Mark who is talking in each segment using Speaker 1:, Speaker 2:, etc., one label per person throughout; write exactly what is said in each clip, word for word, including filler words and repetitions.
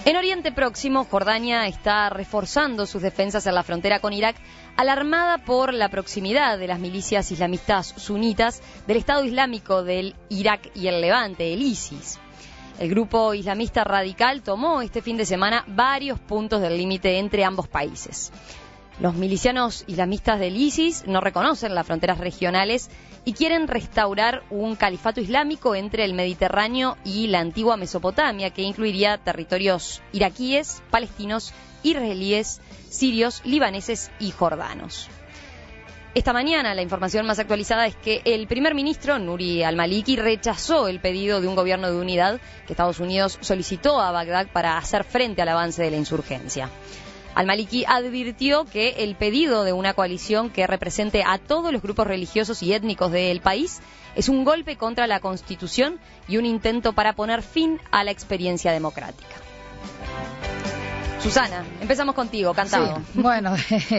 Speaker 1: En Oriente Próximo, Jordania está reforzando sus defensas en la frontera con Irak, alarmada por la proximidad de las milicias islamistas sunitas del Estado Islámico del Irak y el Levante, el ISIS. El grupo islamista radical tomó este fin de semana varios puntos del límite entre ambos países. Los milicianos islamistas del ISIS no reconocen las fronteras regionales y quieren restaurar un califato islámico entre el Mediterráneo y la antigua Mesopotamia, que incluiría territorios iraquíes, palestinos, israelíes, sirios, libaneses y jordanos. Esta mañana la información más actualizada es que el primer ministro, Nuri al-Maliki, rechazó el pedido de un gobierno de unidad que Estados Unidos solicitó a Bagdad para hacer frente al avance de la insurgencia. Al-Maliki advirtió que el pedido de una coalición que represente a todos los grupos religiosos y étnicos del país es un golpe contra la Constitución y un intento para poner fin a la experiencia democrática. Susana, empezamos contigo, cantado.
Speaker 2: Sí, bueno,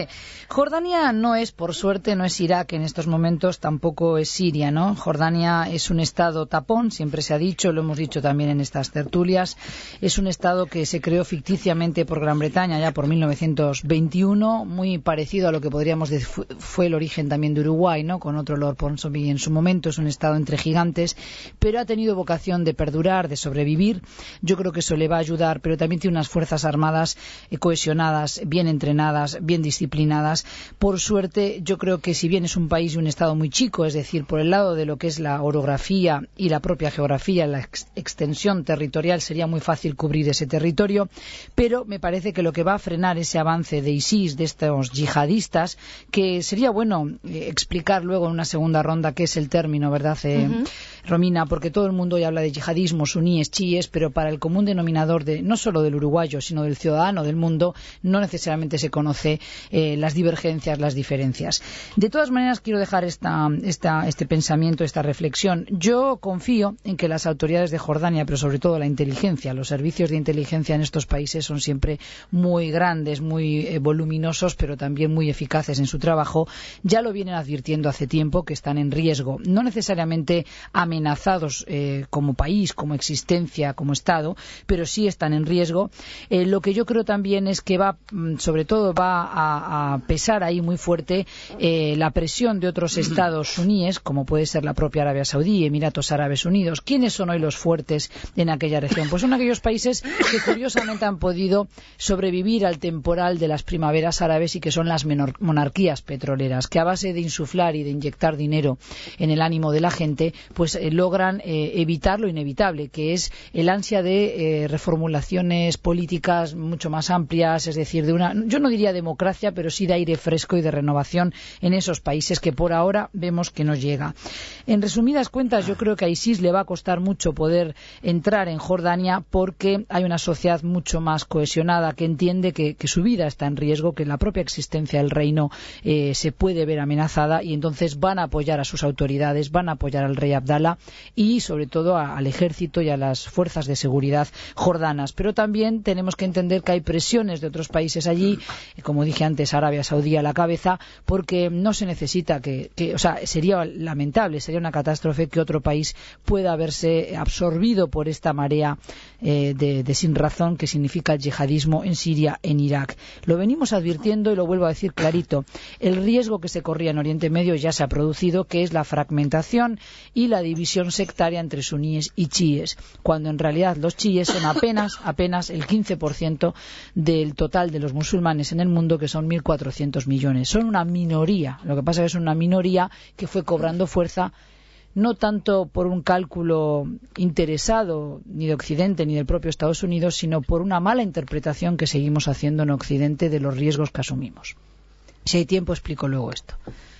Speaker 2: Jordania no es, por suerte, no es Irak en estos momentos, tampoco es Siria, ¿no? Jordania es un estado tapón, siempre se ha dicho, lo hemos dicho también en estas tertulias. Es un estado que se creó ficticiamente por Gran Bretaña ya por mil novecientos veintiuno, muy parecido a lo que podríamos decir fue el origen también de Uruguay, ¿no? Con otro Lord Ponsonby en su momento. Es un estado entre gigantes, pero ha tenido vocación de perdurar, de sobrevivir. Yo creo que eso le va a ayudar, pero también tiene unas fuerzas armadas cohesionadas, bien entrenadas, bien disciplinadas. Por suerte, yo creo que si bien es un país y un estado muy chico, es decir, por el lado de lo que es la orografía y la propia geografía, la ex extensión territorial, sería muy fácil cubrir ese territorio, pero me parece que lo que va a frenar ese avance de ISIS, de estos yihadistas, que sería bueno eh, explicar luego en una segunda ronda qué es el término, ¿verdad, eh, uh-huh. Romina? Porque todo el mundo hoy habla de yihadismo, suníes, chiíes, pero para el común denominador de no solo del uruguayo, sino del ciudadano del mundo, no necesariamente se conoce eh, las divergencias, las diferencias. De todas maneras, quiero dejar esta, esta, este pensamiento, esta reflexión. Yo confío en que las autoridades de Jordania, pero sobre todo la inteligencia, los servicios de inteligencia en estos países son siempre muy grandes, muy eh, voluminosos, pero también muy eficaces en su trabajo. Ya lo vienen advirtiendo hace tiempo que están en riesgo, no necesariamente amenazados eh, como país, como existencia, como Estado, pero sí están en riesgo. Eh, lo que yo creo también es que va, sobre todo, va a, a pesar ahí muy fuerte eh, la presión de otros estados suníes, como puede ser la propia Arabia Saudí, Emiratos Árabes Unidos. ¿Quiénes son hoy los fuertes en aquella región? Pues son aquellos países que curiosamente han podido sobrevivir al temporal de las primaveras árabes y que son las menor, monarquías petroleras, que a base de insuflar y de inyectar dinero en el ánimo de la gente, pues eh, logran eh, evitar lo inevitable, que es el ansia de eh, reformulaciones políticas mucho más amplias, es decir, de una, yo no diría democracia, pero sí de aire fresco y de renovación en esos países que por ahora vemos que no llega. En resumidas cuentas, yo creo que a ISIS le va a costar mucho poder entrar en Jordania porque hay una sociedad mucho más cohesionada que entiende que, que su vida está en riesgo, que la propia existencia del reino eh, se puede ver amenazada y entonces van a apoyar a sus autoridades, van a apoyar al rey Abdalá y sobre todo a, al ejército y a las fuerzas de seguridad jordanas. Pero también tenemos que entender que hay presiones de otros países allí, como dije antes, Arabia Saudí a la cabeza, porque no se necesita que, que, o sea, sería lamentable, sería una catástrofe que otro país pueda verse absorbido por esta marea eh, de, de sinrazón que significa el yihadismo en Siria, en Irak. Lo venimos advirtiendo y lo vuelvo a decir clarito. El riesgo que se corría en Oriente Medio ya se ha producido, que es la fragmentación y la división sectaria entre suníes y chiíes, cuando en realidad los chiíes son apenas, apenas el quince por ciento del total de los musulmanes en el mundo, que son mil cuatrocientos millones. Son una minoría. Lo que pasa es que es una minoría que fue cobrando fuerza no tanto por un cálculo interesado ni de Occidente ni del propio Estados Unidos, sino por una mala interpretación que seguimos haciendo en Occidente de los riesgos que asumimos. Si hay tiempo, explico luego esto.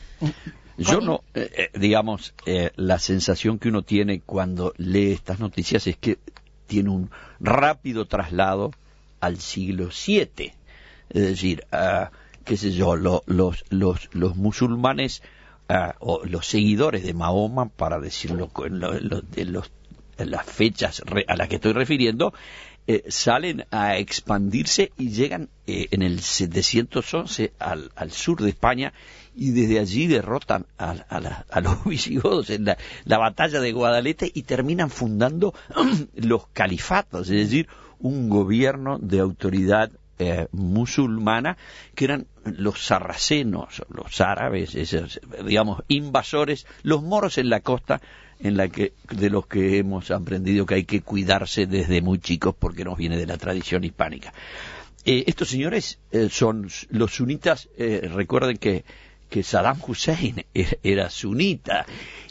Speaker 3: Yo no, eh, digamos, eh, la sensación que uno tiene cuando lee estas noticias es que tiene un rápido traslado al siglo siete. Es decir, uh, qué sé yo, lo, los, los, los musulmanes uh, o los seguidores de Mahoma, para decirlo en, lo, lo, de los, en las fechas re, a las que estoy refiriendo, eh, salen a expandirse y llegan eh, en el setecientos once al, al sur de España y desde allí derrotan a, a, la, a los visigodos en la, la batalla de Guadalete y terminan fundando los califatos, es decir, un gobierno de autoridad eh, musulmana, que eran los sarracenos, los árabes, esos, digamos, invasores, los moros en la costa, en la que de los que hemos aprendido que hay que cuidarse desde muy chicos porque nos viene de la tradición hispánica. Eh, estos señores eh, son los sunitas. Eh, recuerden que que Saddam Hussein era, era sunita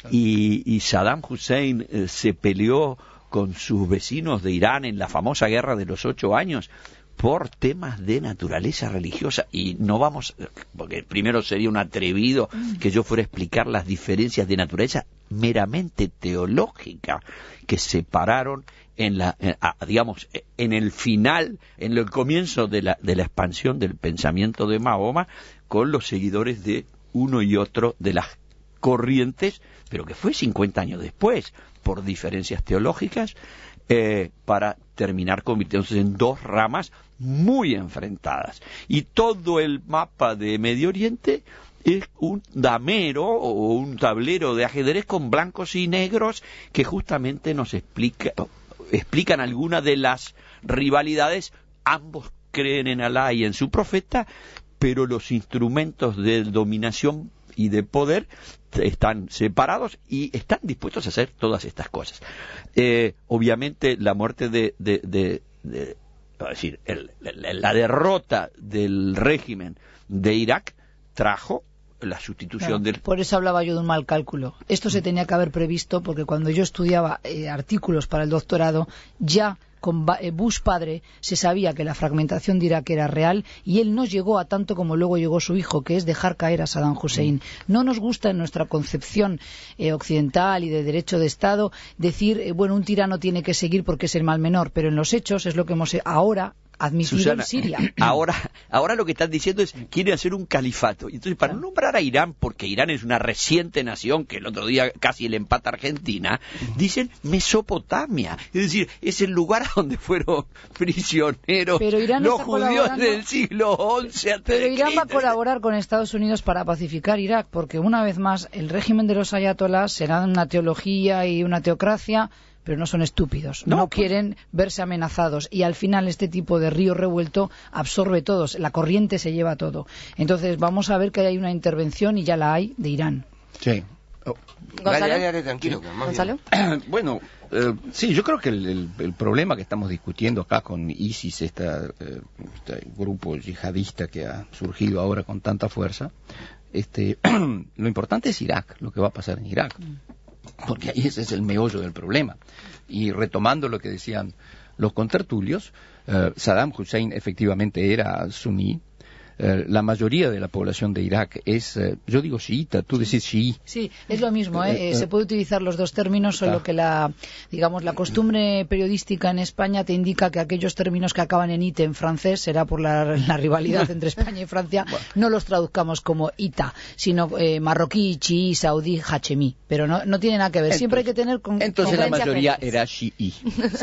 Speaker 3: y, y Saddam Hussein eh, se peleó con sus vecinos de Irán en la famosa guerra de los ocho años por temas de naturaleza religiosa. Y no vamos, porque primero sería un atrevido que yo fuera a explicar las diferencias de naturaleza meramente teológica que separaron en la, en, digamos, en el final, en el comienzo de la, de la expansión del pensamiento de Mahoma, con los seguidores de uno y otro de las corrientes, pero que fue cincuenta años después, por diferencias teológicas, eh, para terminar convirtiéndose en dos ramas muy enfrentadas. Y todo el mapa de Medio Oriente es un damero o un tablero de ajedrez con blancos y negros que justamente nos explica, explican algunas de las rivalidades. Ambos creen en Alá y en su profeta, pero los instrumentos de dominación y de poder están separados y están dispuestos a hacer todas estas cosas. Eh, obviamente la muerte de, de, de, de es decir, el, la, la derrota del régimen de Irak trajo la sustitución
Speaker 2: claro,
Speaker 3: del...
Speaker 2: Por eso hablaba yo de un mal cálculo. Esto se tenía que haber previsto porque cuando yo estudiaba eh, artículos para el doctorado, ya con Bush padre se sabía que la fragmentación de Irak era real y él no llegó a tanto como luego llegó su hijo, que es dejar caer a Saddam Hussein. No nos gusta en nuestra concepción eh, occidental y de derecho de Estado decir, eh, bueno, un tirano tiene que seguir porque es el mal menor, pero en los hechos es lo que hemos ahora admitido
Speaker 3: Susana,
Speaker 2: en Siria.
Speaker 3: Ahora, ahora lo que están diciendo es quieren hacer un califato. Entonces, para no nombrar a Irán, porque Irán es una reciente nación que el otro día casi le empata a Argentina, dicen Mesopotamia. Es decir, es el lugar a donde fueron prisioneros los judíos del siglo once antes
Speaker 2: Pero
Speaker 3: de
Speaker 2: Irán
Speaker 3: Cristo.
Speaker 2: va a colaborar con Estados Unidos para pacificar Irak, porque una vez más el régimen de los ayatolás será una teología y una teocracia, pero no son estúpidos, no, no pues... quieren verse amenazados y al final este tipo de río revuelto absorbe todos, la corriente se lleva todo. Entonces vamos a ver que hay una intervención y ya la hay de Irán.
Speaker 4: Sí.
Speaker 1: Oh. ¿Gonzalo?
Speaker 5: Dale, dale, tranquilo. Que
Speaker 1: ¿Gonzalo?
Speaker 4: Bueno, eh, sí, yo creo que el, el, el problema que estamos discutiendo acá con ISIS, esta, eh, este grupo yihadista que ha surgido ahora con tanta fuerza, este, lo importante es Irak, lo que va a pasar en Irak. Porque ahí ese es el meollo del problema. Y retomando lo que decían los contertulios, eh, Saddam Hussein efectivamente era suní. Eh, la mayoría de la población de Irak es, eh, yo digo chiita, tú decís chií.
Speaker 2: Sí, es lo mismo, ¿eh? Eh, se puede utilizar los dos términos, solo ah. que la, digamos, la costumbre periodística en España te indica que aquellos términos que acaban en ite en francés, será por la, la rivalidad entre España y Francia, bueno. no los traduzcamos como ita, sino eh, marroquí, chií, saudí, hachemí, pero no, no tiene nada que ver. Entonces, siempre hay que tener con,
Speaker 4: entonces la mayoría era chií. Sí.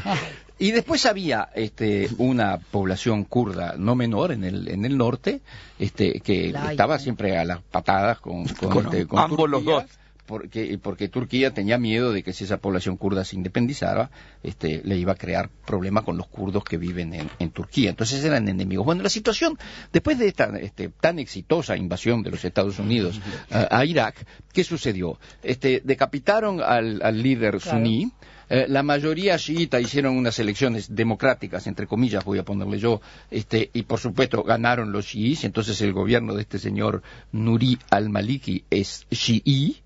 Speaker 4: Y después había este, una población kurda no menor en el en el norte, este, que la estaba hay. siempre a las patadas con, con, con, este, con
Speaker 3: ambos Turquía, los dos.
Speaker 4: Porque, porque Turquía tenía miedo de que si esa población kurda se independizara, este, le iba a crear problemas con los kurdos que viven en, en Turquía. Entonces eran enemigos. Bueno, la situación, después de esta este, tan exitosa invasión de los Estados Unidos a, a Irak, ¿qué sucedió? Este, decapitaron al, al líder claro. suní. Eh, la mayoría chiita hicieron unas elecciones democráticas, entre comillas voy a ponerle yo, este, y por supuesto ganaron los chiíes, entonces el gobierno de este señor Nuri al-Maliki es chií,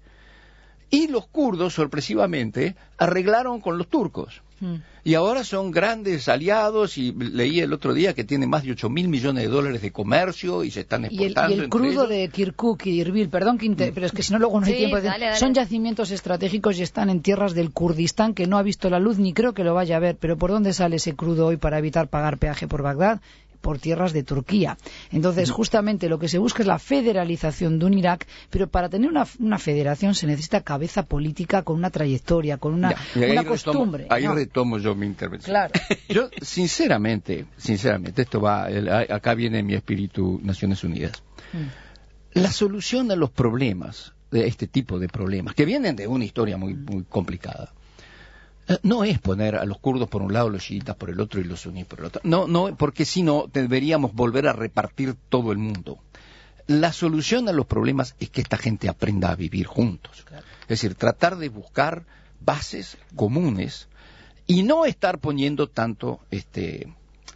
Speaker 4: y los kurdos sorpresivamente arreglaron con los turcos. Y ahora son grandes aliados y leí el otro día que tienen más de ocho mil millones de dólares de comercio y se están exportando.
Speaker 2: Y el, y el crudo de Kirkuk y Irbil, perdón, que inter... pero es que si no luego no hay sí, tiempo. De... Dale, dale. Son yacimientos estratégicos y están en tierras del Kurdistán que no ha visto la luz ni creo que lo vaya a ver. Pero ¿por dónde sale ese crudo hoy para evitar pagar peaje por Bagdad? Por tierras de Turquía. Entonces, justamente lo que se busca es la federalización de un Irak, pero para tener una, una federación se necesita cabeza política con una trayectoria, con una, ya, una costumbre.
Speaker 4: Retomo, ahí
Speaker 2: ¿no?
Speaker 4: retomo yo mi intervención.
Speaker 2: Claro.
Speaker 4: Yo, sinceramente, sinceramente, esto va, el, acá viene mi espíritu Naciones Unidas. Mm. La solución a los problemas, de este tipo de problemas, que vienen de una historia muy, muy complicada, No es poner a los kurdos por un lado, los chiitas por el otro y los suníes por el otro. No, no, porque si no, deberíamos volver a repartir todo el mundo. La solución a los problemas es que esta gente aprenda a vivir juntos. Claro. Es decir, tratar de buscar bases comunes y no estar poniendo tanto este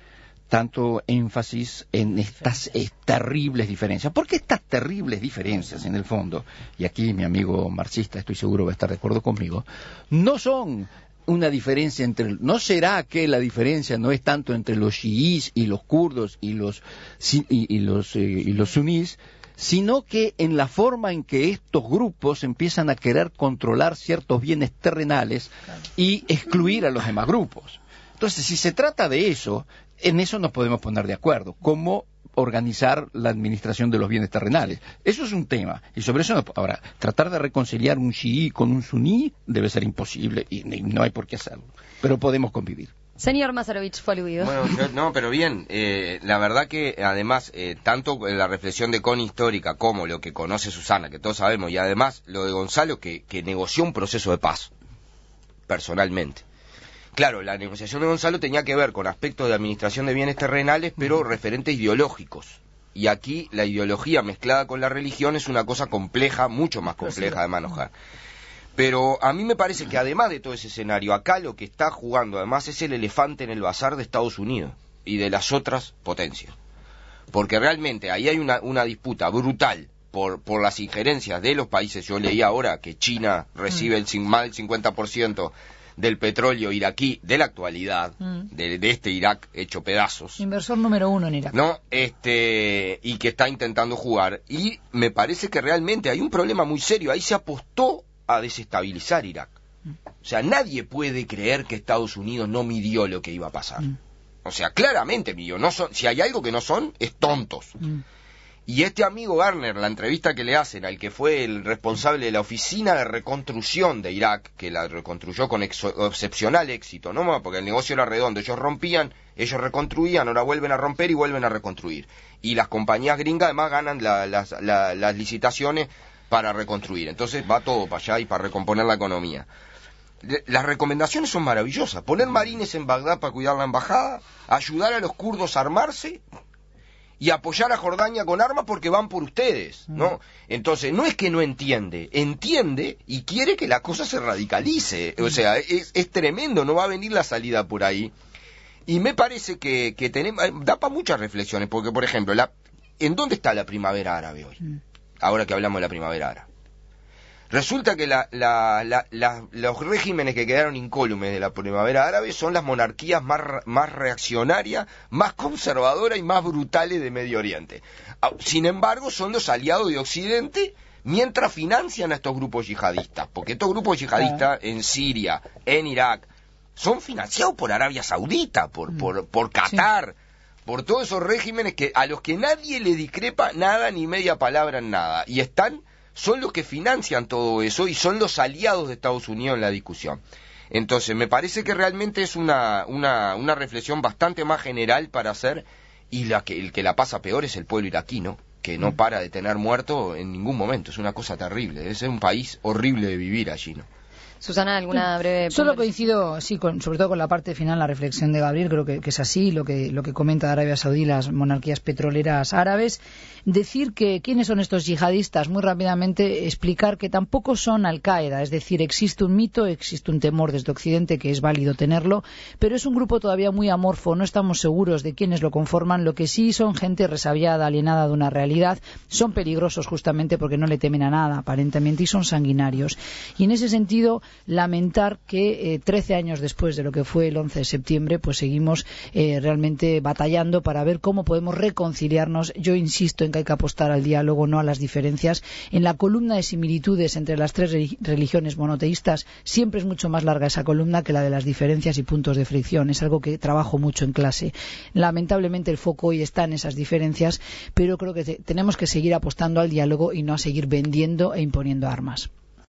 Speaker 4: tanto énfasis en estas eh, terribles diferencias. Porque estas terribles diferencias, en el fondo, y aquí mi amigo marxista, estoy seguro va a estar de acuerdo conmigo, no son una diferencia entre... ¿No será que la diferencia no es tanto entre los chiíes y los kurdos y los, y, y los, eh, y los sunís, sino que en la forma en que estos grupos empiezan a querer controlar ciertos bienes terrenales y excluir a los demás grupos? Entonces, si se trata de eso, en eso nos podemos poner de acuerdo. ¿Cómo organizar la administración de los bienes terrenales? Eso es un tema. Y sobre eso, no, ahora, tratar de reconciliar un chií con un suní debe ser imposible y no hay por qué hacerlo. Pero podemos convivir.
Speaker 1: Señor Mazarovich, fue aludido.
Speaker 5: Bueno, yo, no, pero bien, eh, la verdad que además, eh, tanto la reflexión de Connie histórica como lo que conoce Susana, que todos sabemos, y además lo de Gonzalo, que, que negoció un proceso de paz, personalmente. Claro, la negociación de Gonzalo tenía que ver con aspectos de administración de bienes terrenales, pero referentes ideológicos. Y aquí la ideología mezclada con la religión es una cosa compleja, mucho más compleja de manejar. Pero a mí me parece que además de todo ese escenario, acá lo que está jugando además es el elefante en el bazar de Estados Unidos y de las otras potencias. Porque realmente ahí hay una, una disputa brutal por, por las injerencias de los países. Yo leí ahora que China recibe el, más del cincuenta por ciento del petróleo iraquí de la actualidad, mm. de, de este Irak hecho pedazos.
Speaker 2: Inversor número uno en Irak.
Speaker 5: No, este, y que está intentando jugar. Y me parece que realmente hay un problema muy serio. Ahí se apostó a desestabilizar Irak. Mm. O sea, nadie puede creer que Estados Unidos no midió lo que iba a pasar. Mm. O sea, claramente midió. No son, si hay algo que no son, es tontos. Mm. Y este amigo Garner, la entrevista que le hacen al que fue el responsable de la oficina de reconstrucción de Irak, que la reconstruyó con ex excepcional éxito, ¿no? Porque el negocio era redondo, ellos rompían, ellos reconstruían, ahora vuelven a romper y vuelven a reconstruir. Y las compañías gringas además ganan la, las, la, las licitaciones para reconstruir. Entonces va todo para allá y para recomponer la economía. Las recomendaciones son maravillosas. Poner marines en Bagdad para cuidar la embajada, ayudar a los kurdos a armarse y apoyar a Jordania con armas porque van por ustedes, ¿no? Entonces, no es que no entiende, entiende y quiere que la cosa se radicalice. O sea, es, es tremendo, no va a venir la salida por ahí. Y me parece que, que tenemos, da para muchas reflexiones, porque, por ejemplo, la, ¿en dónde está la primavera árabe hoy? Ahora que hablamos de la primavera árabe. Resulta que la, la, la, la, los regímenes que quedaron incólumes de la primavera árabe son las monarquías más, más reaccionarias, más conservadoras y más brutales de Medio Oriente. Sin embargo, son los aliados de Occidente mientras financian a estos grupos yihadistas, porque estos grupos yihadistas en Siria, en Irak, son financiados por Arabia Saudita, por, por, por Qatar, sí. por todos esos regímenes que a los que nadie le discrepa nada ni media palabra en nada, y están... son los que financian todo eso y son los aliados de Estados Unidos en la discusión. Entonces, me parece que realmente es una, una, una reflexión bastante más general para hacer, y la que, el que la pasa peor es el pueblo iraquino, que no para de tener muerto en ningún momento. Es una cosa terrible, debe ser un país horrible de vivir allí, ¿no?
Speaker 1: Susana, ¿alguna breve...?
Speaker 2: Solo coincido, sí, con, sobre todo con la parte final, la reflexión de Gabriel, creo que, que es así, lo que, lo que comenta de Arabia Saudí, las monarquías petroleras árabes. Decir que quiénes son estos yihadistas, muy rápidamente explicar que tampoco son Al-Qaeda, es decir, existe un mito, existe un temor desde Occidente, que es válido tenerlo, pero es un grupo todavía muy amorfo, no estamos seguros de quiénes lo conforman, lo que sí son gente resabiada, alienada de una realidad, son peligrosos justamente porque no le temen a nada, aparentemente, y son sanguinarios. Y en ese sentido, lamentar que eh, trece años después de lo que fue el once de septiembre, pues seguimos eh, realmente batallando para ver cómo podemos reconciliarnos. Yo insisto en que hay que apostar al diálogo, no a las diferencias. En la columna de similitudes entre las tres religiones monoteístas siempre es mucho más larga esa columna que la de las diferencias y puntos de fricción. Es algo que trabajo mucho en clase. Lamentablemente el foco hoy está en esas diferencias, pero creo que te, tenemos que seguir apostando al diálogo y no a seguir vendiendo e imponiendo armas.